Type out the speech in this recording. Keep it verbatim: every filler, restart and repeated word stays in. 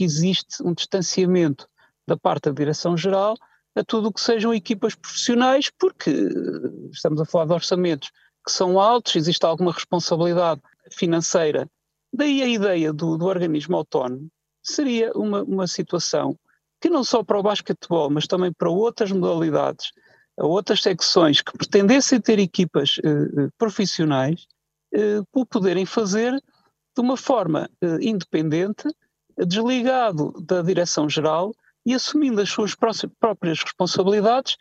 que existe um distanciamento da parte da Direção-Geral a tudo o que sejam equipas profissionais, porque estamos a falar de orçamentos que são altos, existe alguma responsabilidade financeira. Daí a ideia do, do organismo autónomo seria uma, uma situação que não só para o basquetebol, mas também para outras modalidades, outras secções que pretendessem ter equipas eh, profissionais, eh, o poderem fazer de uma forma eh, independente, desligado da Direção-Geral e assumindo as suas próprias responsabilidades